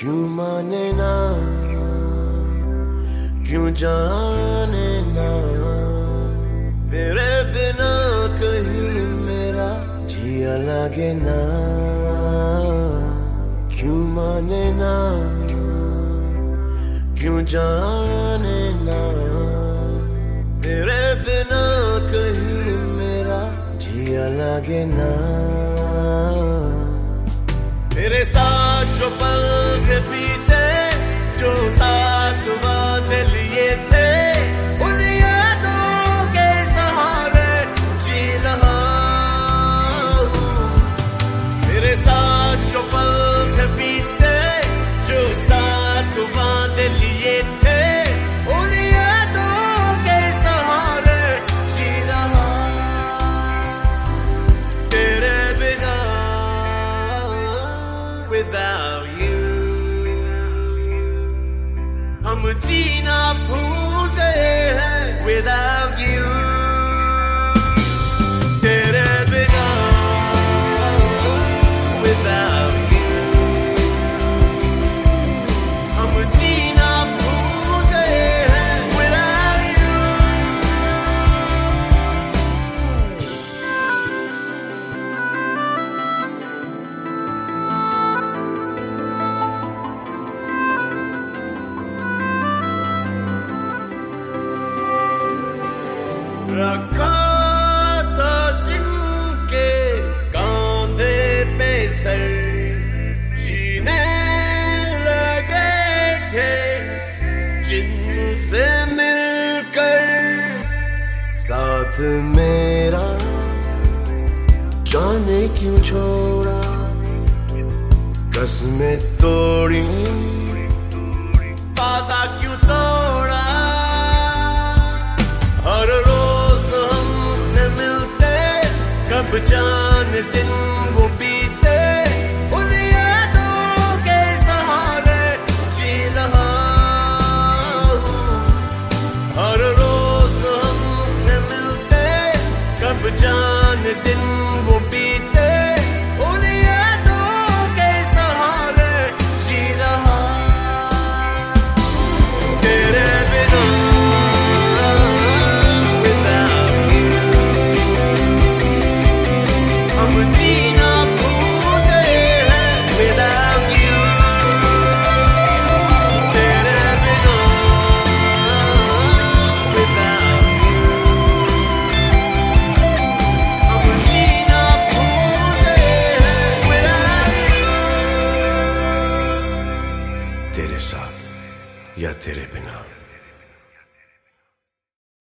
क्यों माने ना, क्यों जाने ना, तेरे बिना कहीं मेरा जिया लगे ना। क्यों माने ना, क्यों जाने ना, तेरे बिना कहीं मेरा जिया लगे ना। तेरे साथ जो पल थे बीते, जो साथ वादे लिए थे, उन यादों के सहारे जी रहा हूँ। तेरे साथ जो पल थे बीते, जो साथ वादे लिए थे, उन यादों के सहारे जी रहा। तेरे बिना without you हम जीना भूल गए हैं without you। तेरे बिना without you हम जीना भूल गए हैं without you। रखा था जिनके कांधे पे सर, जीने लगे थे जिनसे मिलकर। साथ मेरा जाने क्यों छोड़ा, कसमें तोड़ी, वादा क्यों तोड़ा। हर रोज हमसे मिलते, कब जाने दिन वो बीते, उन यादों के सहारे जी रहा हूँ। हर रोज हमसे मिलते, कब जाने दिन वो बीते, उन यादों के सहारे जी रहा। तेरे बिना जीना भूल गए हैं without you। तेरे बिना without you हम जीना भूल गए हैं without you। तेरे साथ या तेरे बिना।